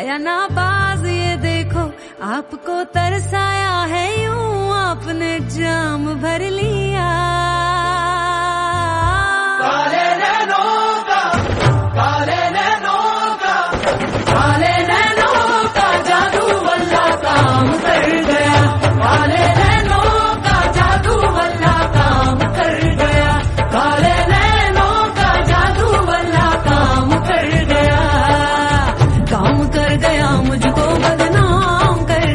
या नाबाज ये देखो आपको तरसाया है यूं आपने जाम भर ली।